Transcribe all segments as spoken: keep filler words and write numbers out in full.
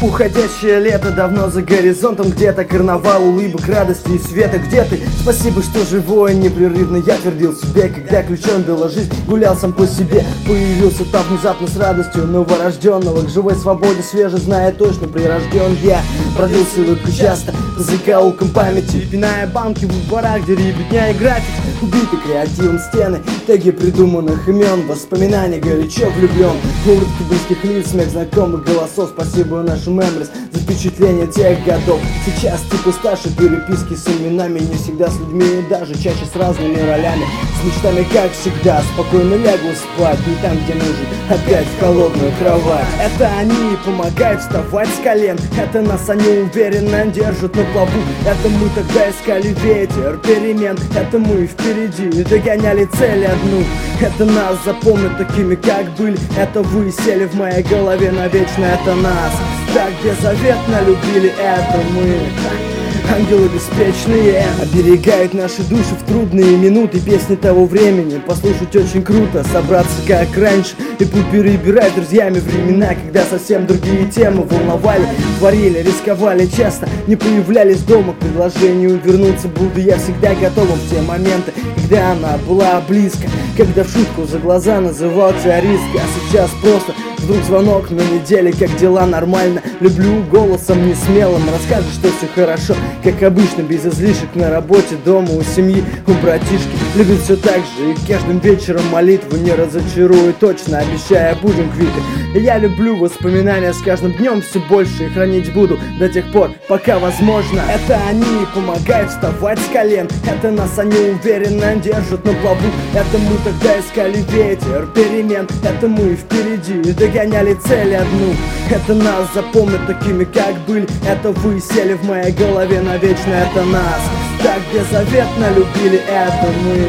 Уходящее лето давно за горизонтом, где-то карнавал улыбок, радости и света. Где ты? Спасибо, что живой, непрерывно я твердил себе, когда ключом била жизнь, гулял сам по себе. Появился там внезапно с радостью новорожденного, к живой свободе свеже, зная точно, прирожден я. Продлился улыбку часто, по закоулкам памяти, пиная банки в барах, где ребятня и граффити. Убиты креативом стены, теги придуманных имен, воспоминания горячо влюблен. Улыбки близких лиц, смех знакомых голосов. Спасибо нашим меморис за впечатление тех годов. Сейчас типа старше, переписки с именами, не всегда с людьми, даже чаще с разными ролями. С мечтами, как всегда, спокойно лягу спать, не там, где нужен, опять в холодную кровать. Это они помогают вставать с колен, это нас они уверенно держат на плаву. Это мы тогда искали ветер перемен, это мы впереди догоняли цель одну. Это нас запомнят такими, как были, это вы сели в моей голове навечно. Это нас так беззаветно любили, это мы. Ангелы беспечные оберегают наши души в трудные минуты. Песни того времени послушать очень круто, собраться как раньше и перебирать друзьями времена, когда совсем другие темы волновали, творили, рисковали часто, не появлялись дома. К предложению вернуться буду я всегда готовым в те моменты, когда она была близко, когда в шутку за глаза называл террористкой. А сейчас просто вдруг звонок на неделе, как дела, нормально. Люблю голосом несмелым, расскажешь, что все хорошо, как обычно, без излишек, на работе, дома, у семьи, у братишки. Любит все так же, и каждым вечером молитву не разочарую, точно обещая, будем квиты. Я люблю воспоминания, с каждым днем все больше, и хранить буду до тех пор, пока возможно. Это они помогают вставать с колен, это нас они уверенно держат на плаву. Это мы тогда искали ветер перемен, это мы впереди догоняли цель одну. Это нас запомнят такими, как были, это вы сели в моей голове навечно. Это нас так беззаветно любили, это мы.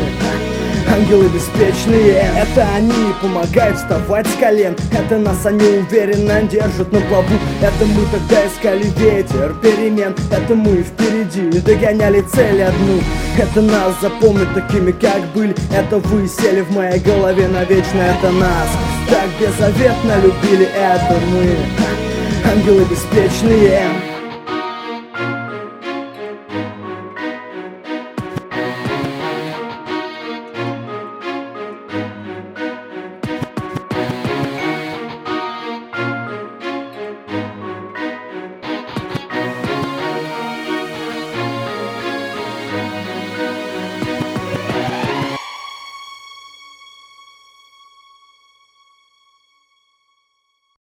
Ангелы беспечные, это они помогают вставать с колен, это нас они уверенно держат на плаву. Это мы тогда искали ветер перемен, это мы впереди догоняли цель одну. Это нас запомнят такими, как были, это вы сели в моей голове навечно. Это нас так беззаветно любили, это мы. Ангелы беспечные.